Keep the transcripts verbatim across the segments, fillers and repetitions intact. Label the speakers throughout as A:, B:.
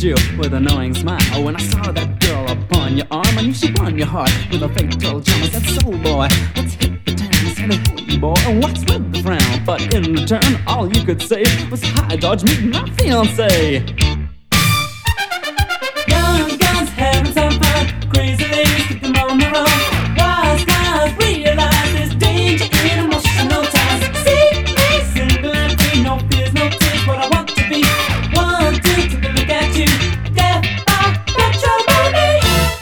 A: you with an annoying smile. When I saw that girl upon your arm, I knew she won your heart with a fatal charm. I said, soul boy, let's hit the town. I said, hey boy, and what's with the frown? But in return, all you could say was, hi George, meet my fiancé. Young guns having some fun, crazy ladies keep them on the run. Wise guys realize there's danger in emotional ties. See me single and free, no fears, no tears, what I want to be. One, two, take a look at you. Death by matrimony.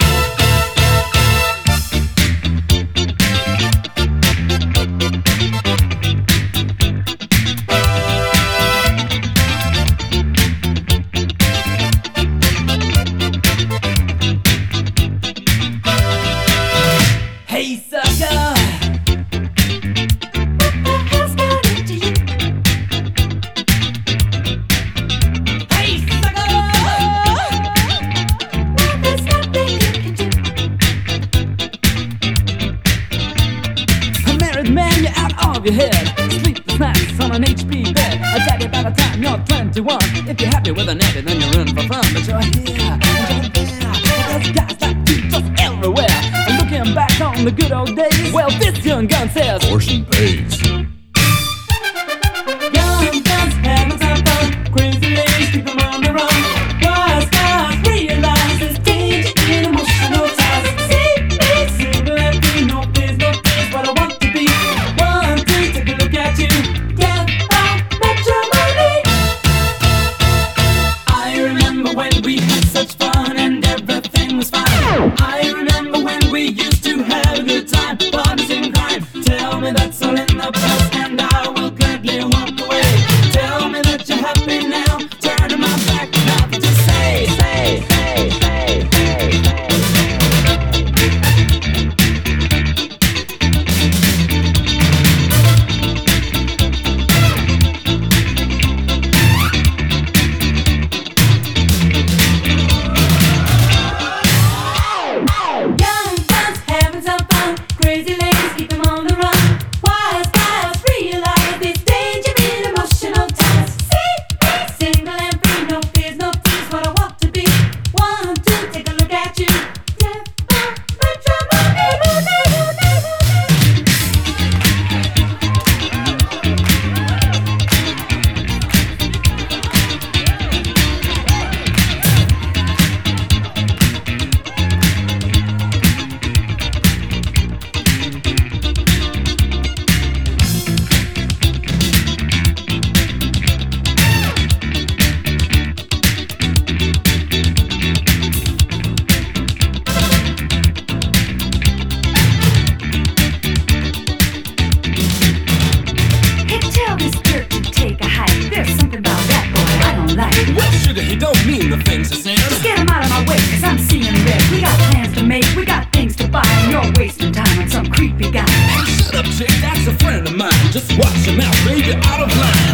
A: Hey sucker, what the hell's got into you? Hey sucker, well there's nothing you can do. A married man, you're out of your head. Sleepless nights on an H P bed. I tell you by the time you're twenty-one, if you're happy with a nappy, then you're in for fun. But you're here and you're there, there's guys like you just everywhere. And looking back on the good old days, well, this young gun says
B: Portion pays.
A: young guns having some fun, crazy ladies keep them on the run. Wise guys realize there's danger in emotional ties. See me single and free, no fears, no fears, what I want to be. One, two, take a look at you. Death by matrimony. I remember when we had such fun and everything was fine. I remember when we used to have a good time, parties and crime. Tell me that's all in the past and I will gladly walk away. Tell me that you're happy now, turning my back, nothing to say, say, say, say, say, say. Young guns having some fun, crazy ladies keep them on the run. Wise guys realize there's danger in emotional ties. See me single and free, no fears, no tears, what I want to be. One, two, take a look at you. Death by matrimony.
C: Hey, tell this dirt to take a hike. There's something about that boy I don't like.
A: Well, sugar, he don't mean the things he says.
C: Just get him out of my way, cause I'm seeing red. We got plans to make, we got things to buy, and you're wasting time on some creepy guy.
A: Hey, shut up, chick, that's a friend of mine. Just watch your mouth, baby, out of line.